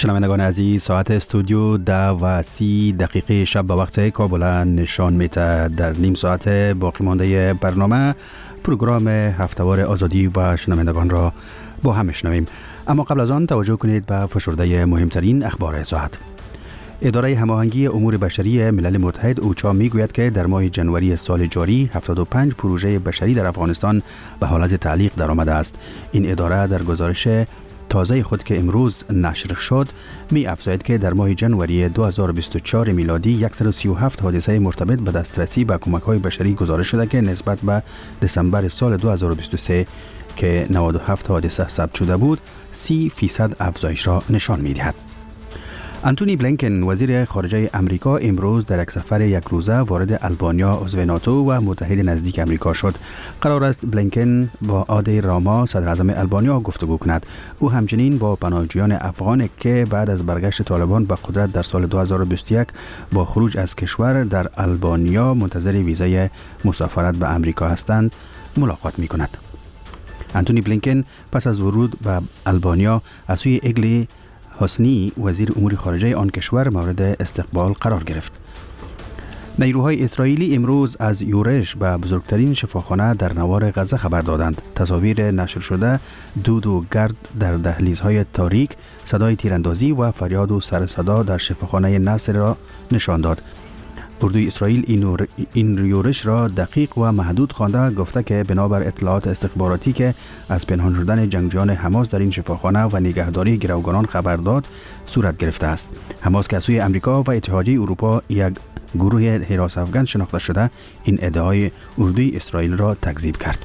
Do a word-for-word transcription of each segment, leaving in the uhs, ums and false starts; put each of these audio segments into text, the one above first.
شنوندگان عزیز، ساعت استودیو ده و سی دقیقه شب به وقت کابل نشان میده. در نیم ساعت باقی مانده برنامه پروگرام هفتهوار آزادی و شنوندگان را با هم میشنویم. اما قبل از آن توجه کنید به فشرده مهمترین اخبار ساعت. اداره هماهنگی امور بشری ملل متحد اوچا میگوید که در ماه جنوری سال جاری هفتاد و پنج پروژه بشری در افغانستان به حالت تعلیق درآمده است. این اداره در گزارش تازه خود که امروز نشر شد می افزاید که در ماه جنوری دو هزار و بیست و چهار میلادی صد و سی و هفت حادثه مرتبط به دسترسی به کمک‌های بشری گزارش شده که نسبت به دسامبر سال دو هزار و بیست و سه که نود و هفت حادثه ثبت شده بود سی فیصد افزایش را نشان می‌دهد. انتونی بلینکن وزیر خارجه امریکا امروز در یک سفر یک روزه وارد البانیا عضو ناتو و متحد نزدیک امریکا شد. قرار است بلینکن با آدی راما صدر اعظم البانیا گفتگو کند. او همچنین با پناهجویان افغان که بعد از برگشت طالبان به قدرت در سال دو هزار و بیست و یک با خروج از کشور در البانیا منتظر ویزای مسافرت به امریکا هستند ملاقات می کند. انتونی بلینکن پس از ورود به البانیا از سوی اگلی حسنی وزیر امور خارجه آن کشور مورد استقبال قرار گرفت. نیروهای اسرائیلی امروز از یورش به بزرگترین شفاخانه در نوار غزه خبر دادند. تصاویر نشر شده دود و گرد در دهلیزهای تاریک، صدای تیراندازی و فریاد و سر صدا در شفاخانه نصر را نشان داد. اردوی اسرائیل این, این یورش را دقیق و محدود خوانده، گفته که بنابر اطلاعات استخباراتی که از پنهان شدن جنگجویان حماس در این شفاخانه و نگهداری گروگانان خبر داد صورت گرفته است. حماس که از سوی امریکا و اتحادیه اروپا یک گروه حراس افغان شناخته شده این ادعای اردوی اسرائیل را تکذیب کرد.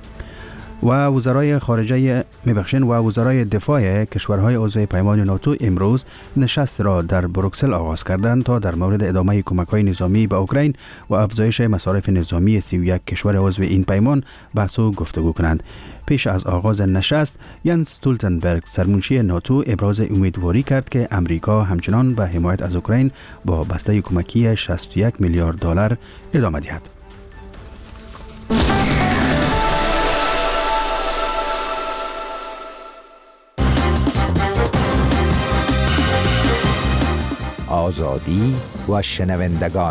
و وزرای خارجه میبخشن و وزرای دفاع کشورهای عضو پیمان ناتو امروز نشست را در بروکسل آغاز کردند تا در مورد ادامه کمک‌های نظامی به اوکراین و افزایش مصارف نظامی سی و یک کشور عضو این پیمان بحث و گفتگو کنند. پیش از آغاز نشست ینس استولتنبرگ سرمنشی ناتو ابراز امیدواری کرد که امریکا همچنان به حمایت از اوکراین با بسته کمکی شصت و یک میلیارد دلار ادامه دهد. آزادی و شنوندگان.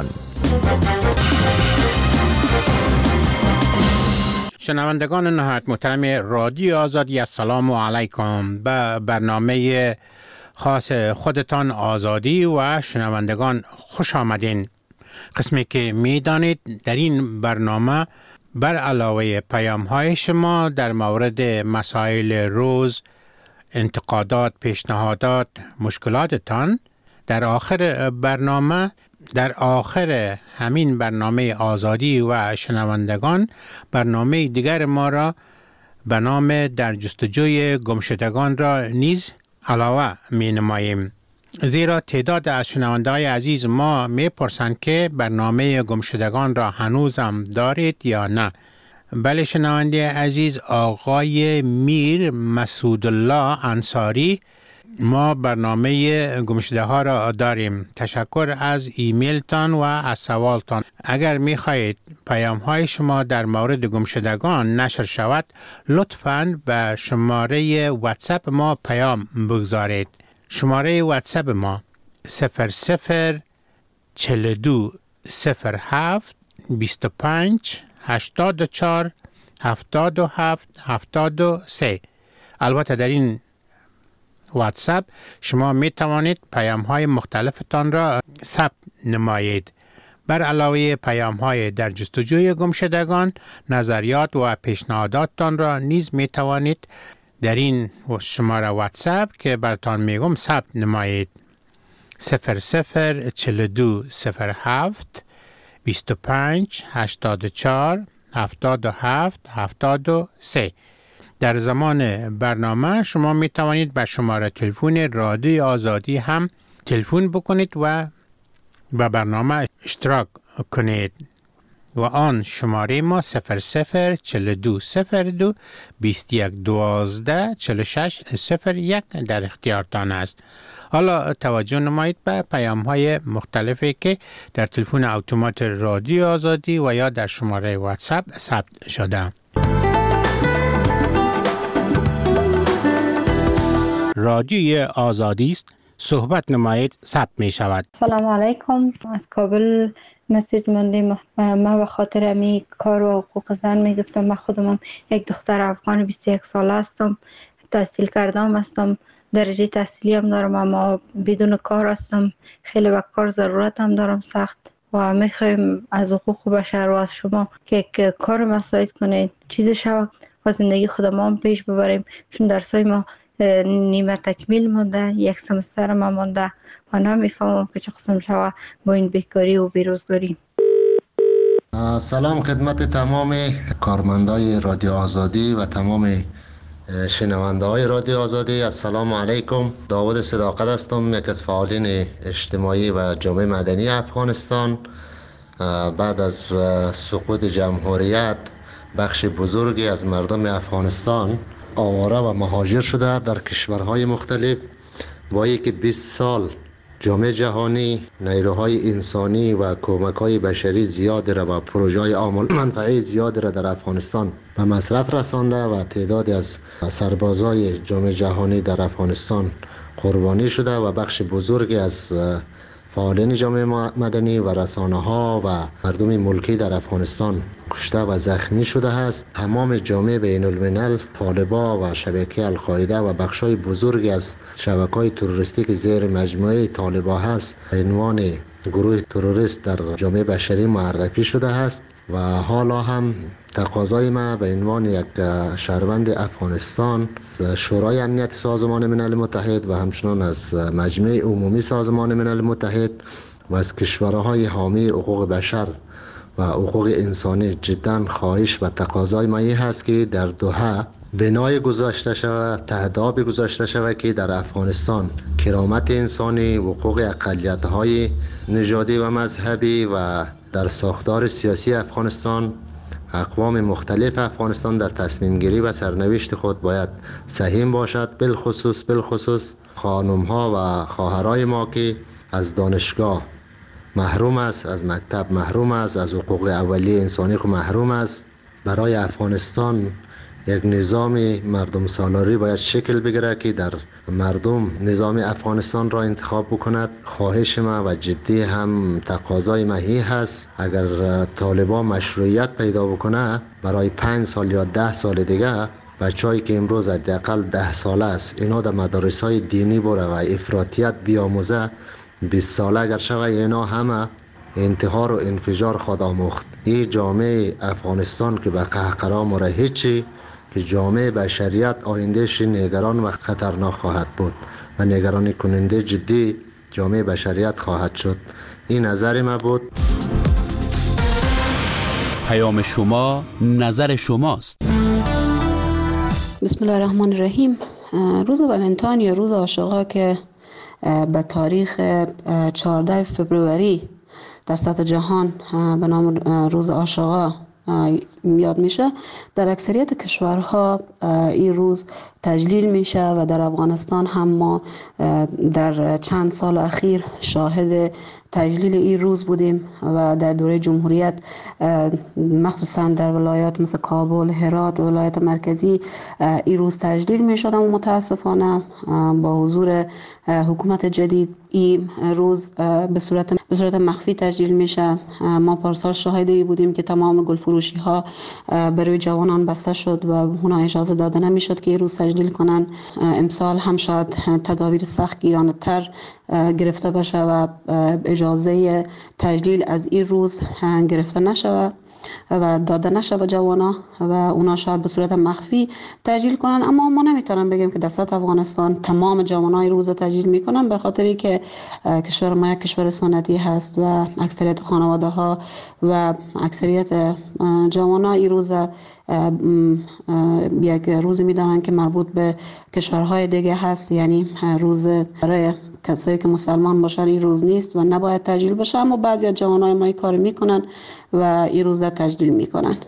شنوندگان نهایت محترم رادیو آزادی، السلام علیکم. به برنامه خاص خودتان آزادی و شنوندگان خوش آمدین. قسمی که می دانید در این برنامه بر علاوه پیام های شما در مورد مسائل روز، انتقادات، پیشنهادات، مشکلاتتان، در آخر برنامه در آخر همین برنامه آزادی و شنوندگان برنامه دیگر ما را به نام در جستجوی گمشدگان را نیز علاوه می نماییم. زیرا تعداد از شنونده‌های عزیز ما می پرسند که برنامه گمشدگان را هنوز هم دارید یا نه. بله شنونده عزیز، آقای میر مسعود الله انصاری، ما برنامه گمشده ها را داریم. تشکر از ایمیل تان و از سوالتان. اگر می خواهید پیام های شما در مورد گمشدگان نشر شود، لطفاً به شماره واتساپ ما پیام بگذارید. شماره واتساپ ما صفر صفر چهل و دو صفر هفت بیست و پنج هشتاد و چهار هفتاد و هفت هفتاد و سه. البته در این واتساپ شما می توانید پیام های مختلفتان را ثبت نمایید. بر علاوه پیام های در جستجوی گمشدگان، نظریات و پیشنهاداتتان را نیز می توانید در این شماره واتساپ که براتان میگم ثبت نمایید. صفر صفر چهل و دو صفر هفت بیست و پنج هشتاد و چهار هفتاد و هفت هفتاد و سه. در زمان برنامه شما می توانید به شماره تلفن رادیو آزادی هم تلفن بکنید و به برنامه اشتراک کنید و آن شماره ما صفر صفر چهل و دو صفر دو بیست و یک دوازده چهل و شش صفر یک در اختیارتان است. حالا توجه نمایید به پیام های مختلفی که در تلفن اتومات رادیو آزادی و یا در شماره واتساپ ثبت شده. رادیوی آزادی است صحبت نمایید ثبت می شود. سلام علیکم، از کابل مسیج ماندیم. من به خاطر امی کار و حقوق زن می گفتم. من خودم یک دختر افغان بیست و یک ساله هستم، تحصیل کردم هستم، درجه تحصیلی هم دارم، اما بدون کار هستم. خیلی به کار ضرورت هم دارم سخت و میخوایم از حقوق بشر و از شما که یک کار مساعد کنید، چیز شود و زندگی خودمان پیش ببریم، چون درسای ما نیمه تکمیل مونده، یک سمستر ما مونده و نمیفهمم که چه قسم شود با این بیکاری و بیروزگاری. سلام خدمت تمام کارمندای رادیو آزادی و تمام شنونده های رادیو آزادی. السلام علیکم. داود صداقت هستم، یک از فعالین اجتماعی و جامعه مدنی افغانستان. بعد از سقوط جمهوریت بخش بزرگی از مردم افغانستان آواره و مهاجر شده در کشورهای مختلف. با اینکه بیست سال جامعه جهانی نیروهای انسانی و کمک‌های بشری زیاد را و پروژه‌های عامل منفعه زیاد را در افغانستان به مصرف رسانده و تعدادی از سربازای جامعه جهانی در افغانستان قربانی شده و بخش بزرگی از فعالین جامعه مدنی و رسانه‌ها و مردم ملکی در افغانستان کشته و زخمی شده است. تمام جامعه بین الملل، طالبان و شبکه القاعده و بخشای بزرگی از شبکه‌های تروریستی که زیر مجموعه طالبان هست به عنوان گروه تروریست در جامعه بشری معرفی شده است و حالا هم تقاضای ما به عنوان یک شهروند افغانستان از شورای امنیت سازمان ملل متحد و همچنان از مجمع عمومی سازمان ملل متحد و از کشورهای حامی حقوق بشر و حقوق انسانی جدا خواهش و تقاضای ما این هست که در دوحه بنای گذاشته شود، تهداب گذاشته شود که در افغانستان کرامت انسانی، حقوق اقلیت‌های نژادی و مذهبی و در ساختار سیاسی افغانستان اقوام مختلف افغانستان در تصمیم گیری و سرنوشت خود باید سهیم باشد. بالخصوص بالخصوص خانم ها و خواهرای ما که از دانشگاه محروم است، از مکتب محروم است، از حقوق اولیه انسانی محروم است. برای افغانستان یک نظام مردم سالاری باید شکل بگیره که در مردم نظام افغانستان را انتخاب بکند. خواهش ما و جدی هم تقاضای ما این هست اگر طالبان مشروعیت پیدا بکنه برای پنج سال یا ده سال دیگه بچه‌ای که امروز حداقل ده ساله است اینا در مدارس‌های دینی بره و افراطیت بیاموزه، بیست ساله اگر شوه اینا همه انتحار و انفجار خود آموخت. این جامعه افغانستان که به قهقرا مره هیچی، که جامعه بشریت آیندهش نگران و خطرناک خواهد بود و نگرانی کننده جدی جامعه بشریت خواهد شد. این نظر ما بود. پیام شما نظر شماست. بسم الله الرحمن الرحیم. روز ولنتاین یا روز عاشقا که به تاریخ چهاردهم فوریه در سطح جهان به نام روز عاشقا یاد میشه، در اکثریت کشورها این روز تجلیل میشه و در افغانستان هم ما در چند سال اخیر شاهد تجلیل این روز بودیم و در دوره جمهوریت مخصوصا در ولایات مثل کابل، هرات و ولایت مرکزی این روز تجلیل میشد و متاسفانه با حضور حکومت جدید این روز به صورت به صورت مخفی تجلیل میشه. ما پارسال شاهد ای بودیم که تمام گلفروشی ها برای جوانان بسته شد و اونا اجازه داده نمیشد که این روز تجلیل کنن. امسال هم شاید تدابیر سخت گیرانه تر گرفته بشه و اجازه تجلیل از این روز گرفته نشه و داده نشه به جوانا و اونا شاید به صورت مخفی تجلیل کنن. اما ما نمیتونم بگیم که در سطح افغانستان تمام جوانای روز تجلیل میکنن، به خاطری که کشور ما یک کشور سنتی هست و اکثریت خانواده ها و اکثریت جوانا این روز یک روزی میدانن که مربوط به کشورهای دیگه هست، یعنی روز برای کسایی که مسلمان باشن این روز نیست و نباید تجلیل بشه، اما بعضی از جوانای ما این کار میکنن و این روز تجلیل میکنن.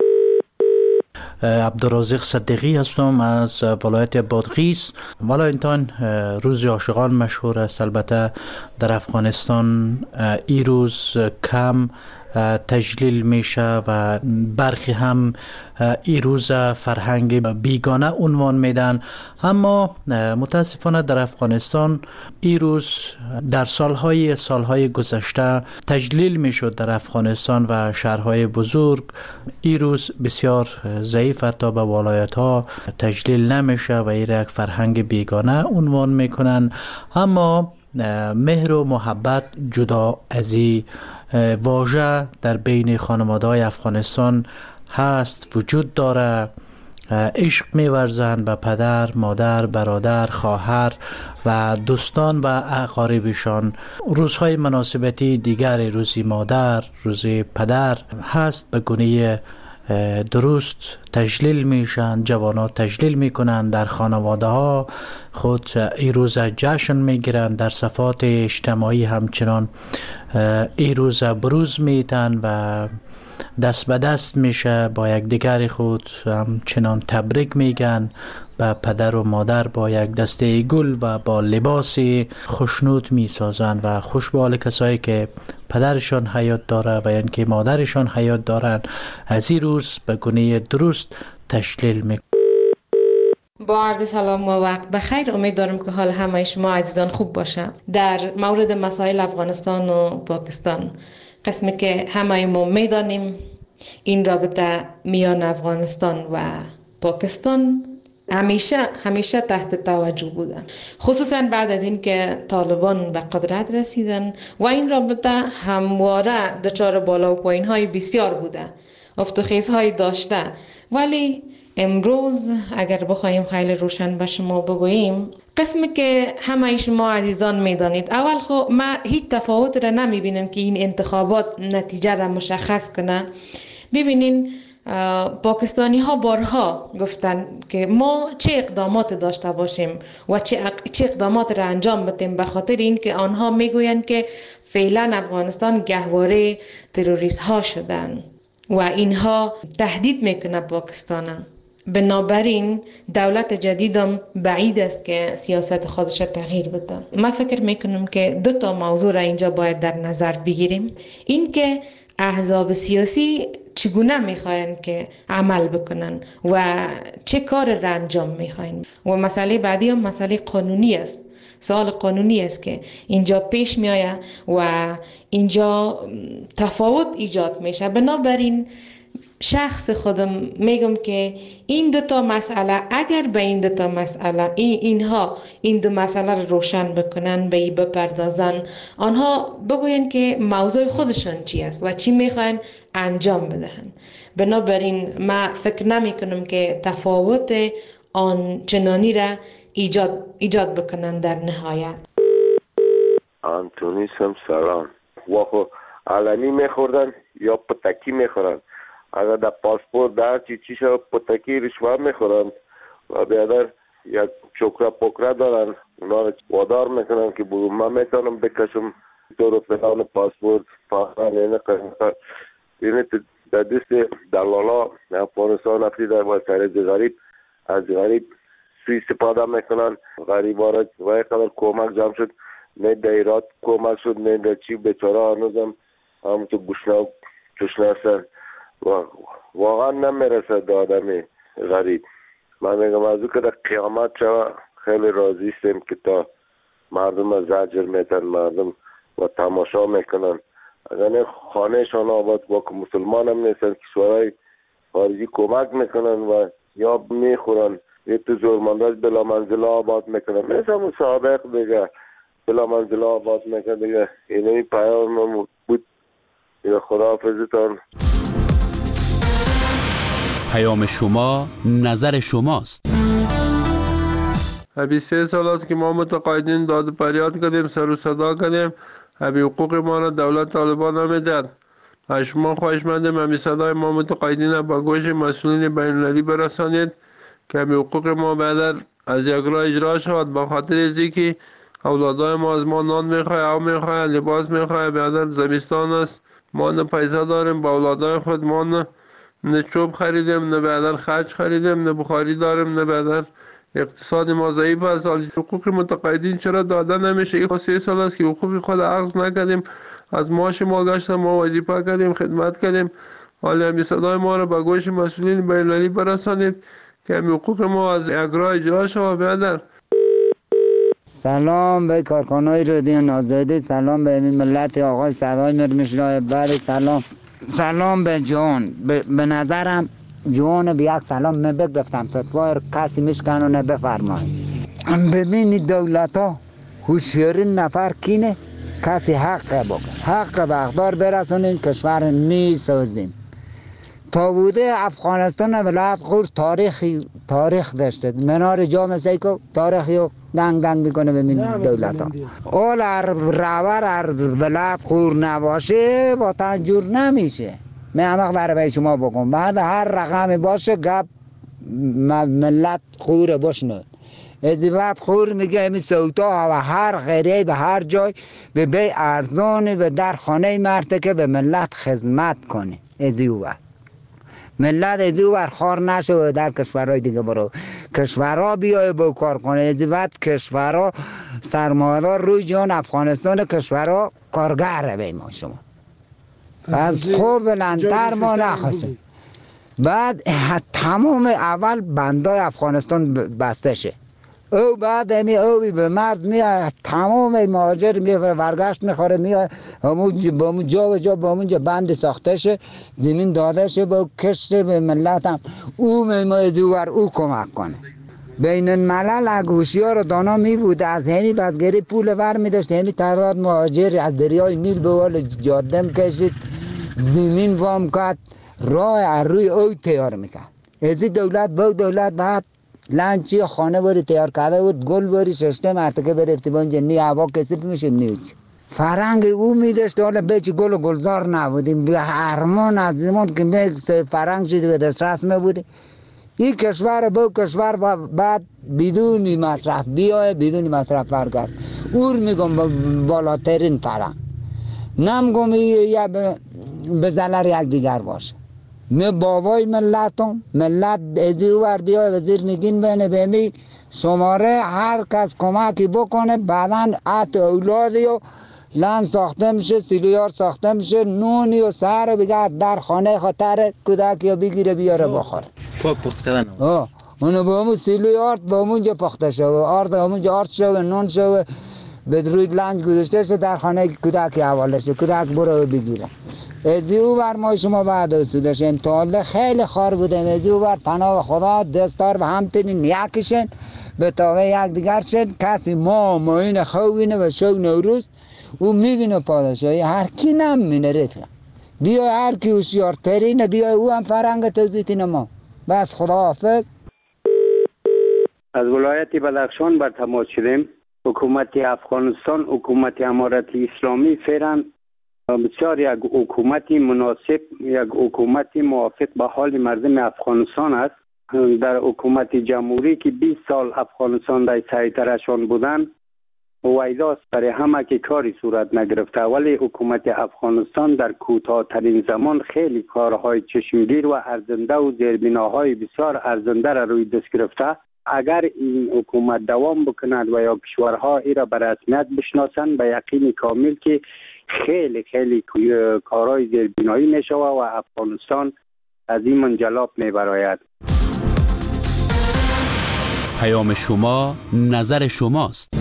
عبدالرازق صدیقی هستم از ولایت بادغیس. ولنتاین روز عاشقان مشهور است. البته در افغانستان این روز کم تجلیل میشه و برخی هم این روز فرهنگ بیگانه عنوان میدن. اما متاسفانه در افغانستان این روز در سالهای سالهای گذشته تجلیل میشد در افغانستان و شهرهای بزرگ. این روز بسیار ضعیف تا به ولایت ها تجلیل نمیشه و این یک فرهنگ بیگانه عنوان میکنن. اما مهر و محبت جدا از این واژه در بین خانواده‌های افغانستان هست، وجود داره. عشق می‌ورزند به پدر، مادر، برادر، خواهر و دوستان و اقاربشان. روزهای مناسبتی دیگر، روزی مادر، روزی پدر هست، به گونه درست تجلیل میشن. جوانات تجلیل میکنن، در خانواده ها خود این روز جشن میگیرن، در صفات اجتماعی همچنان این روز بروز میتن و دست به دست میشه، با یک دیگر خود همچنان تبریک میگن. با پدر و مادر با یک دسته گل و با لباس خوشنود میسازن و خوش به حال کسایی که پدرشان حیات داره و یعنی که مادرشان حیات دارن از این روز به گونه درست تجلیل میکنن. با عرض سلام و وقت بخیر. امید دارم که حال همه شما عزیزان خوب باشه. در مورد مسائل افغانستان و پاکستان، قسمی که همه ما میدانیم این رابطه میان افغانستان و پاکستان همیشه همیشه تحت توجه بودن، خصوصا بعد از اینکه طالبان به قدرت رسیدن و این رابطه همواره دچار بالا و پایین های بسیار بوده، افت و خیزهای داشته. ولی امروز اگر بخوایم خیلی روشن به شما بگوییم، قسمی که همه شما عزیزان میدانید، اول خب ما هیچ تفاوت را نمی بینم که این انتخابات نتیجه را مشخص کنه. ببینین پاکستانی ها بارها گفتن که ما چه اقدامات داشته باشیم و چه چه اقدامات را انجام بدیم، به خاطر این که آنها میگویند که فعلا افغانستان گهواره تروریست ها شدن و اینها تهدید میکنه پاکستان. بنابراین دولت جدیدم بعید است که سیاست خودش تغییر بده. من فکر میکنم که دو تا موضوع را اینجا باید در نظر بگیریم. این که احزاب سیاسی چگونه میخواین که عمل بکنن و چه کار را انجام میخواین. و مسئله بعدی هم مسئله قانونی است. سوال قانونی است که اینجا پیش میآید و اینجا تفاوت ایجاد میشه. بنابراین شخص خودم میگم که این دو تا مسئله، اگر به این دو تا مسئله این اینها این دو مسئله رو روشن بکنن، به این بپردازن، آنها بگوین که موضوع خودشان چی است و چی میخواین انجام بدهن. بنابراین ما فکر نمی کنم که تفاوت آن چنانی را ایجاد ایجاد بکنن در نهایت. آنتونی سم سلام. واخو علمی میخوردن یا پتکی میخورن؟ اگر در پاسپورت در چی چیشا پتکی رشوه میخورن و بیادر یک چکره پکره دارن، اونا رو وادار میکنن که برو من میتونم بکشم تو رو فلان پاسپورت پاسپورت اینه کنن. اینه در دست دلالا افغانستان افری در باید سرز غریب از غریب سوی استفاده میکنن. غریب ها را و یک قدر کمک جمع شد، نه در ایراد کمک شد، نه در چی بچاره هنوزم همونطور گوشنا چشنه هستن و واقعا نمیرسه به آدم غریب. من میگم از او که در قیامت شوه خیلی راضی استیم که تا مردم از زجر میتن، مردم و تماشا میکنن. اگر خانهشان آباد با که مسلمان هم نیستن، کشورهای خارجی کمک میکنن و یا میخورن، یه تو زورمنداز بلا منزله آباد میکنن، مثل همون سابق دیگه بلا منزله آباد میکنن دیگه. اینه این پیام بود. خدا حافظتان. پیام شما نظر شماست. ابی سه سال است که ما متقاعدین داد فریاد کردیم، سر و صدا کردیم، ابی حقوق ما را دولت طالبان نمیداد. از شما خواهش مندیم ابی صدای ما متقاعدین با گوش مسئولین بین المللی برسانید که ابی حقوق ما بعد از یک راه اجرا شود، با خاطر ازی که اولادای ما از ما نان میخواه، او میخواه، لباس میخواه. بعد زمستان است، ما نه پیسه داریم، با اولادای خود ما نه نه چوب خریدیم، نه بعدر خرج خریدیم، نه بخاری داریم، نه بعدر اقتصاد ما ضعیف است. حقوق متقاعدین چرا داده نمیشه؟ این سه سال است که حقوق خود اخذ نکردیم. از معاش ما گشتن، ما وظیفه کردیم، خدمت کردیم. حالا همین صدای ما را به گوش مسئولین بین‌المللی برسانید که همین حقوق ما از اجرا اجرا شود. بیادر سلام به کارکنای رادیو آزادی، سلام به ملت آقای صدای مرمشرای بر، سلام سلام به جان. به نظرم جان به یک سلام نبگفتم فتوای کسی میشکنه نبفرمایید. ببینید دولت ها هوشیارین نفر کینه، کسی حق بگه، حق به اقدار برسونیم، کشور میسازیم. تا بوده افغانستان ولایت غور تاریخی تاریخ داشته، منار جامعه سیکو تاریخی رو دنگ دنگ میکنه به این دولت ها. اول هر راور هر ولایت غور نباشه با تنجور نمیشه. من همه در به شما بگم بعد هر رقمی باشه گپ ملت غور باشنه. از بعد خور میگه همین سوتا و هر غیره به هر جای به بی ارزانی و در خانه مرد که به ملت خدمت کنه. از او ملت از او خار نشه و در کشورهای دیگه برو کشورها بیای با کار کنه. از بعد کشورها سرمایه‌دار روی جان افغانستان کشورها کارگر به ما شما از خوب بلندتر ما نخواستیم. بعد تمام اول بندای افغانستان بسته شه، او بعد همی اوی به مرز میاد، تمام مهاجر میفره ورگشت میخوره میاد همون با همون جا و جا با همونجا بند ساخته شه، زمین داده شه با کشت به ملت هم او میماید اوور او کمک کنه. بین الملل اگه هوشیار و دانا می بود از همی بزگری پول ور میداشت، همی تعداد مهاجر از دریای نیل به وال جاده کشید، زمین وام کرد، راه روی او تیار میکرد. ازی دولت با دولت بعد لانچی خانه باری تیار کرده بود، گل باری ششته مرتکه برفتی بانجا نی هوا کسیت میشه نیوچ فرنگ او میداشت. حالا بیچی گل و گلزار نبودیم، به هرمان از زمان که می فرنگ شدی به دسترس میبودی. این کشور با کشور بعد بدونی مصرف بیای بدونی مصرف برگرد. اور میگم بالاترین فرنگ نمگم یا به ضرر یک دیگر باشه. می بابای ملتم ملت ازی ور بیای وزیر نگین بینه بهمی شماره هر کس کمکی بکنه بعداً ات اولادی و لند ساخته میشه، سیلیار ساخته میشه، نونی و سر بگرد در خانه خاطر کودک یا بگیره بیاره بخوره. پاک پختن آه اونو با همون سیلیار با همونجا پخته شده، آرد همونجا آرد شده، نون شده، به روی لنج گذاشته شده در خانه کودک حواله شده، کودک برو بگیره. ازی او بر ما شما بعد اصولش امتحاله خیلی خار بودیم. ازی او بر پناه خدا دستار و همتنین یکیشن به تاوه یک دیگر شد. کسی ما ماین خوینه و شو نوروز او میبینه پادشاهی هر کی نمینه رفیق بیای هر کی هوشیارترینه بیای او هم فرنگ توزیتین ما بس. خدا حافظ. از ولایت بدخشان بر تماس شدیم. حکومت افغانستان حکومت امارت اسلامی فعلا بسیار یک حکومتی مناسب، یک حکومتی موافق به حال مردم افغانستان است. در حکومت جمهوری که بیست سال افغانستان در سیطره‌شان بودند ویداست برای همه که کاری صورت نگرفته، ولی حکومت افغانستان در کوتاه‌ترین زمان خیلی کارهای چشمگیر و ارزنده و زیربناهای بسیار ارزنده را روی دست گرفته. اگر این حکومت دوام بکند و یا کشورها ای را به رسمیت بشناسند به یقین کامل که خیلی خیلی کارهای زیربنایی می شود و افغانستان از این منجلاب می براید. پیام شما نظر شماست.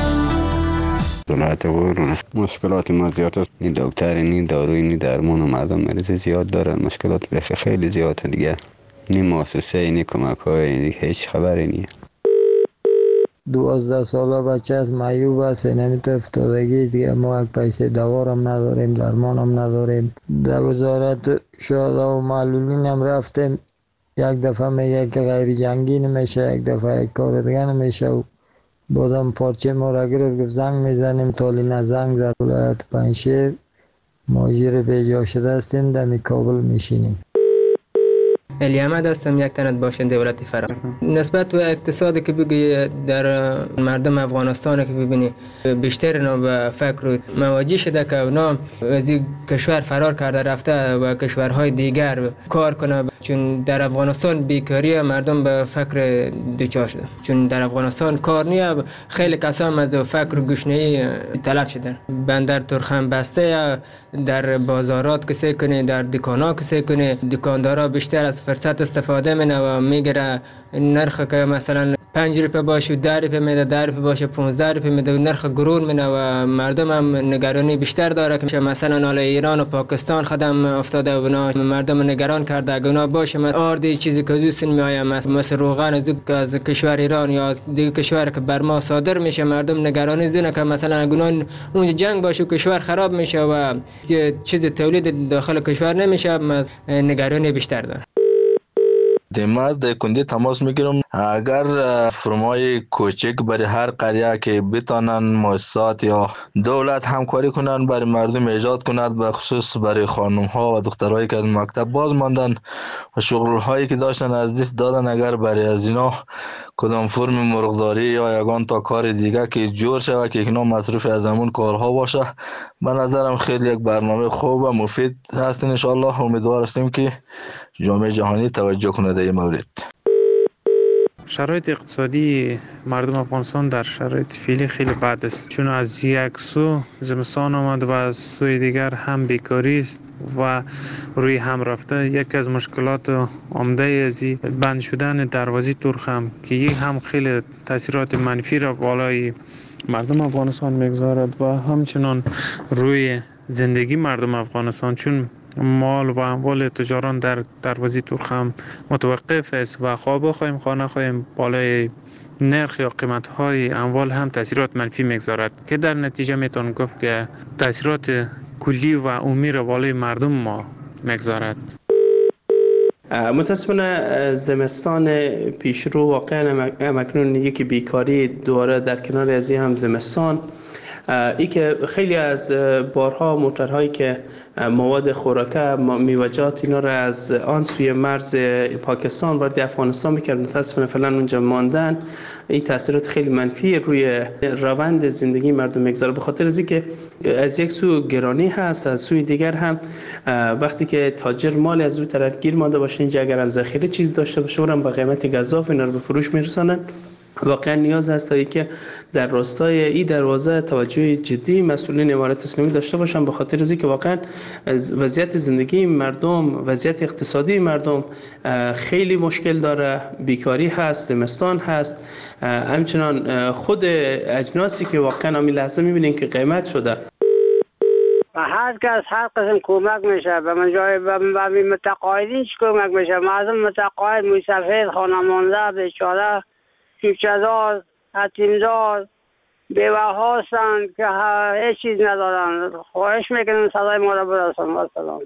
ولایت غور مشکلات ما زیاد است. نی دکتر نی داروی نی درمان و مردم مریض زیاد دارن. مشکلات بخی خیلی زیاده دیگه. نی مؤسسه نی کمک های نی هیچ خبری نی. دوازده ساله بچه از معیوب است، نمیتونه افتادگی دیگه. ما یک پیسه دوارم نداریم، درمانم نداریم. در وزارت شهدا و معلولین هم رفتیم، یک دفعه میگه که غیر جنگی نمیشه، یک دفعه یک کار دیگه نمیشه و بازم پارچه ما را گرفت گفت زنگ میزنیم. تالینا زنگ زد. ولایت پنجشیر مهاجر بیجا شده هستیم، در کابل میشینیم. علی احمد هستم، یک تنت باشنده ولایت فرا. نسبت به اقتصادی که بگی در مردم افغانستان که ببینی بیشتر اینا به فکر مواجه شده که اونا از کشور فرار کرده رفته و کشورهای دیگر کار کنه، چون در افغانستان بیکاری مردم به فقر دچار شده، چون در افغانستان کار نیه. خیلی کسان از فقر و گشنگی تلف شدن. بندر ترخم بسته یا در بازارات کسی کنه، در دکانا کسی کنه، دکاندارا بیشتر از فرصت استفاده منه و میگره نرخ که مثلا پنج روپه باشه ده روپه میده، ده روپه باشه پونزده روپه میده و نرخ گرون منه و مردم هم نگرانی بیشتر داره که مثلا حالا ایران و پاکستان خدم افتاده و بنا مردم نگران کرده اگه اونا باشه آردی چیزی که دوستن میآید مثل روغن از کشور ایران یا از دیگه کشور که بر ما صادر میشه، مردم نگرانی زونه که مثلا اگه اون جنگ باشه کشور خراب میشه و چیز تولید داخل کشور نمیشه، نگرانی بیشتر داره. دیماز در کندی تماس میگیرم اگر فرمای کوچک برای هر قریه که بتانن مؤسسات یا دولت همکاری کنن برای مردم ایجاد کند، به خصوص برای خانم ها و دخترایی که از مکتب باز ماندن و شغل هایی که داشتن از دست دادن، اگر برای از اینا کدام فرم مرغداری یا یگان تا کار دیگه که جور شود که اینا مصروف از همون کارها باشه، به نظرم خیلی یک برنامه خوب و مفید هست. ان شاء الله امیدوار هستیم که جامعه جهانی توجه کنه در این مورد. شرایط اقتصادی مردم افغانستان در شرایط فعلی خیلی بد است، چون از یک سو زمستان آمد و از سوی دیگر هم بیکاری است و روی هم رفته. یکی از مشکلات عمده از بند شدن دروازه ترخم که یک هم خیلی تاثیرات منفی را بالای مردم افغانستان میگذارد و همچنان روی زندگی مردم افغانستان، چون مال و اموال تجاران در دروازه ترخم متوقف است و خواه بخواهیم خواه نخواهیم بالای نرخ یا قیمت های اموال هم تاثیرات منفی میگذارد که در نتیجه میتون گفت که تاثیرات کلی و عمومی را بالای مردم ما میگذارد. متاسفانه زمستان پیشرو واقعا مکنون یکی بیکاری دوباره در کنار از این هم زمستان، ای که خیلی از بارها موترهایی که مواد خوراکه میوجات اینا را از آن سوی مرز پاکستان وارد افغانستان میکرد، متاسفانه فعلا اونجا ماندن. این تاثیرات خیلی منفی روی روند زندگی مردم میگذاره، به خاطر از اینکه از یک سو گرانی هست، از سوی دیگر هم وقتی که تاجر مال از اون طرف گیر مانده باشه اینجا اگر هم ذخیره چیز داشته باشه اونم با قیمت گزاف اینا رو به فروش میرسونن. واقعا نیاز هست تا که در راستای این دروازه توجه جدی مسئولین امارت اسلامی داشته باشن، به خاطر از اینکه واقعا وضعیت زندگی مردم، وضعیت اقتصادی مردم خیلی مشکل داره، بیکاری هست، زمستان هست، همچنان خود اجناسی که واقعا همین لحظه میبینیم که قیمت شده. و هر کس هر قسم کمک میشه به من جای به متقاعدین چی کمک میشه؟ مردم متقاعد مسافر خانمانده بیچاره شیفچه‌دار حتیمدار بیوه هستند که هیچ چیز ندارن. خواهش میکنم صدای ما را برسان. سلام.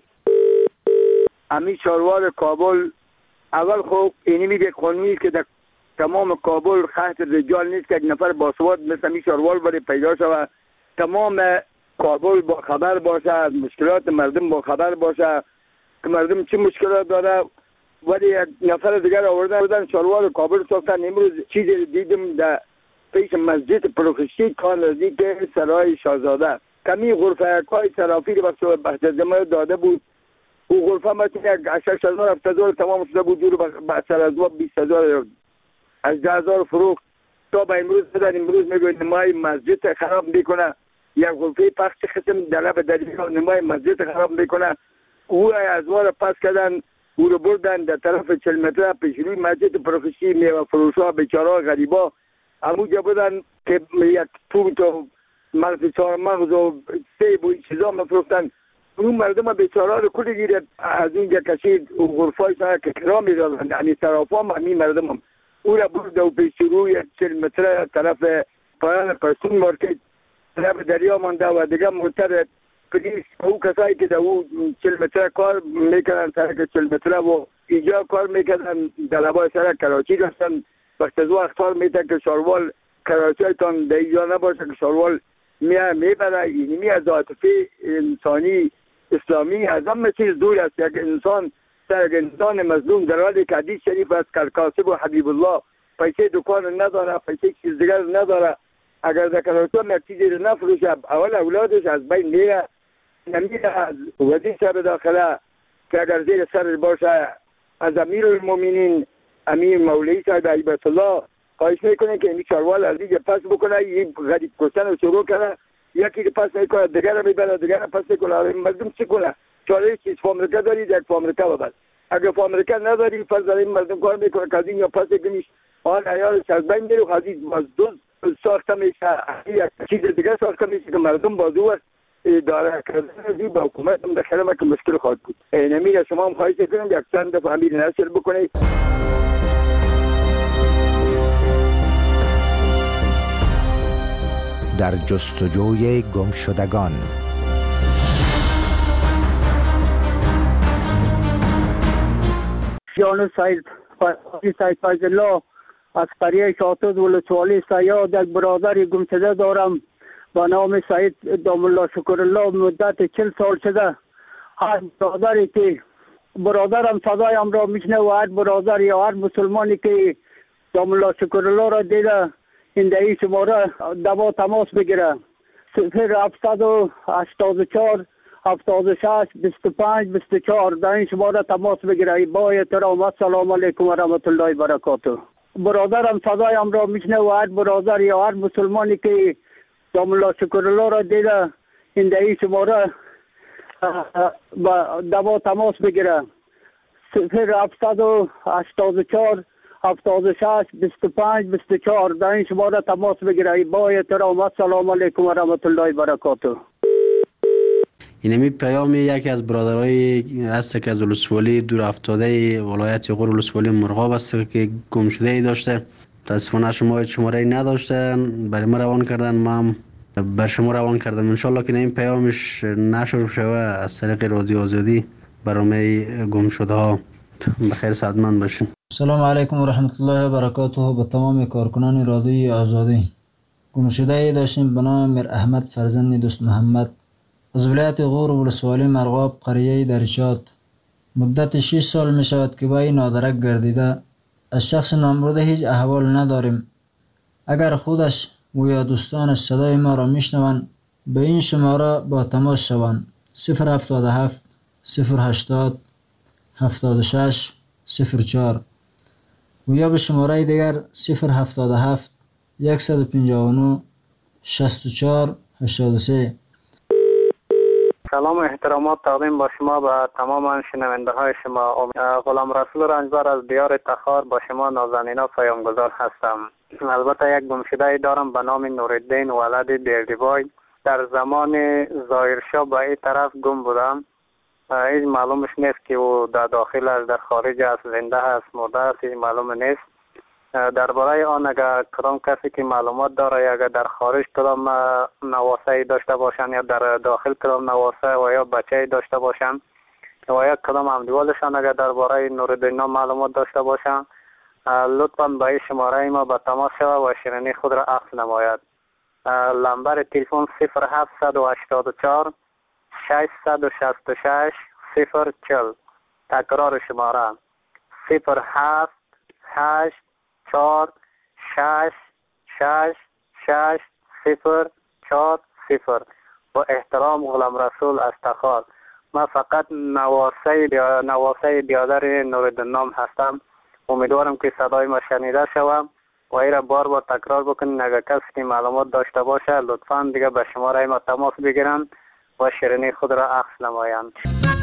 امی چاروار کابل اول خوب اینی میگه قانونی که در تمام کابل خط رجال نیست که یک نفر باسواد مثل امی چاروار برای پیدا شود، تمام کابل با خبر باشه، از مشکلات مردم با خبر باشه که مردم چه مشکلات داره. ولی یک نفر دیگر آوردن بودن چاروار کابل ساختن. امروز چیزی دیدم در پیش مسجد پروخشتی کار نزدیک سرای شاهزاده کمی غرفه های صرافی که وقتی بحث زمان داده بود، او غرفه ما یک شش هزار هفت هزار تمام شده بود، جور به سر از بیست هزار از ده هزار فروخت تا به امروز بدن. امروز میگوید نمای مسجد خراب میکنه، یک غرفه پخش قسم دلب دریگاه نمای مسجد خراب میکنه. او از وار پس کردن، او رو بردن در طرف چهل متره پیش روی مسجد پروفسی میوه فروشا بیچاره غریبا همونجا بودن که یک توت و مغز چهار مغز و سیب و این چیزا مفروختن. اون مردم بیچاره رو کلی گیرد از اینجا کشید و غرفای سر که کرا میدادن، یعنی صرافا هم همین مردم هم او رو برد و پیش روی چهل متره طرف پایان پرسون مارکت طرف دریا مانده و دیگه مرتر پلیس او کسایی که در او چهل متره کار میکنن سرک چهل متره و اینجا کار میکنن در لبای سرک کراچی داشتن. وقت از او اختار میتن که شاروال کراچی هایتان در اینجا نباشه که شاروال میه میبره. اینمی از عاطفه انسانی اسلامی از همه چیز دور است. یک انسان سر انسان مظلوم در حالی که حدیث شریف از کاسب و حبیب الله پیسه دکان نداره، پیسه چیز دیگر نداره، اگر در کراچی هم یک چیزی رو نفروشه اول اولادش از بین میره، نمیره از وزیر صاحب داخله که اگر زیر سر باشه از امیر المومنین امیر مولوی صاحب هیبت الله خواهش میکنه که این چاروال از دیگه پس بکنه، یه غریب کشتن رو شروع کنه، یکی که پس میکنه دیگر رو میبره، دیگر رو پس میکنه. مردم چی کنه؟ چاره چیز فامریکا دارید، یک فامریکا ببر. اگر فامریکا نداری پس در این مردم کار میکنه که از این یا پس کنیش آن عیارش از بین میره و حدید باز دوز ساخته میشه، یک چیز دیگه ساخته میشه که مردم بازو اداره کردن با حکومت هم داخل ما که مشکل خواهد بود. اینمی شما هم خواهش کنم یک چند دفعه امیر نشر بکنید. در جستجوی گمشدگان. جان سید سید فیض الله از قریه شاطد ولسوالی سیاد یک برادر گمشده دارم با نام سید دام الله شکر الله. مدت چل سال شده هر برادری که برادرم صدایم را میشنه و هر برادر یا هر مسلمانی که دام الله شکر الله را دیده این دهی شماره دوا تماس بگیره. صفر هفتصد و هشتاد و چهار هفتاد و شش بیست و پنج بیست و چهار در این شماره تماس بگیره. با احترام السلام علیکم و رحمت الله و برکاته. برادرم صدایم را میشنه و هر برادر یا هر مسلمانی که دام الله شکر الله را دیده این دهی شماره با دوا تماس بگیره. صفر هفتصد و هشتاد و چهار هفتاد و شش بیست و پنج بیست و چهار در این شماره تماس بگیره. با احترام السلام علیکم و رحمت الله و برکاته. اینمی پیام یکی از برادرای هست که از ولسوالی دور افتاده ولایت غور ولسوالی مرغاب است که گم شده ای داشته. متاسفانه شما شماره نداشتن، برای ما روان کردن، ما هم بر شما روان کردم. انشالله که این پیامش نشر شوه از طریق رادیو آزادی برای گم شده ها. بخیر سعادتمند باشین. سلام علیکم و رحمت الله و برکاته. به تمام کارکنان رادیوی آزادی. گم شده ای داشتیم به نام میر احمد فرزند دوست محمد از ولایت غور ولسوالی مرغاب قریه درشات. مدت شش سال می شود که با این نادرک گردیده. از شخص نامبرده هیچ احوال نداریم. اگر خودش و یا دوستانش صدای ما را میشنوند به این شماره با تماس شوند. صفر هفتاد و هفت صفر هشتاد هفتاد و شش صفر چهار و یا به شماره دیگر صفر هفتاد و هفت صد و پنجاه و نه شصت و چهار هشتاد و سه. سلام و احترامات تقدیم با شما و تمام شنونده های شما. غلام رسول رنجبر از دیار تخار با شما نازنینا پیامگذار هستم. البته یک گمشده دارم به نام نورالدین ولد بیردیبای. در زمان ظاهرشاه به این طرف گم بودم. هیچ معلومش نیست که او در داخل است، در خارج است، زنده است، مرده است، هیچ معلوم نیست. درباره آن اگر کدام کسی که معلومات داره یا اگر در خارج کدام نواسه داشته باشن یا در داخل کدام نواسه و یا بچه داشته باشن و یا کدام همدیوالشان اگر درباره نورالدین معلومات داشته باشن لطفاً به این شماره ما به تماس شود و شیرینی خود را اخذ نماید. لمبر تلفن صفر هفتصد و هشتاد و چهار ششصد و شصت و شش صفر چهل. تکرار شماره صفر هفت هشت چهار شش شش شش صفر چهار صفر. با احترام غلام رسول از تخار. من فقط نواسه بیا... نواسه بیادر نورالدین نام هستم. امیدوارم که صدای ما شنیده شوم و ای را بار بار تکرار بکنین. اگر کسی که معلومات داشته باشه لطفاً دیگه به شماره ما تماس بگیرن و شیرینی خود را اخذ نمایند.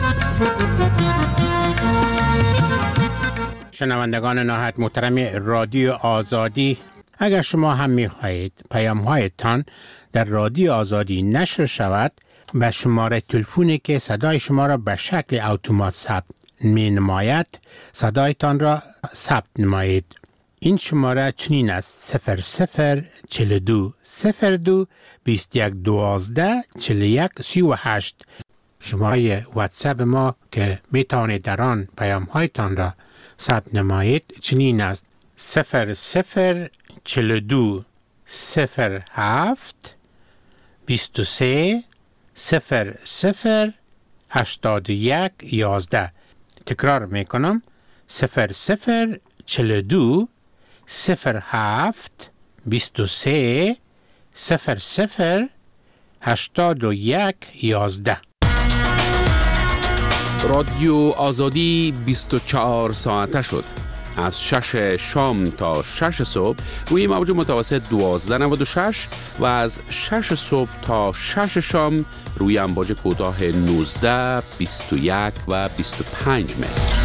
شنوندگان نهایت محترم رادیو آزادی، اگر شما هم می خواهید پیام هایتان در رادیو آزادی نشر شود به شماره تلفنی که صدای شما را به شکل اتومات ثبت می نماید صدایتان را ثبت نمایید. این شماره چنین است: صفر صفر چهل و دو صفر دو بیست و یک دوازده چهل و یک سی و هشت. شماره واتساپ ما که می توانید در آن پیام هایتان را ثبت نمایید چنین است: صفر صفر چهل و دو صفر هفت بیست و سه صفر صفر هشتاد و یک یازده. تکرار می کنم: صفر صفر چهل و دو صفر هفت بیست و سه صفر صفر هشتاد و یک یازده. رادیو آزادی بیست و چهار ساعته شد. از شش شام تا شش صبح روی موج متوسط دوازده و نود و شش و از شش صبح تا شش شام روی امواج کوتاه نوزده، بیست و یک و بیست و پنج متر.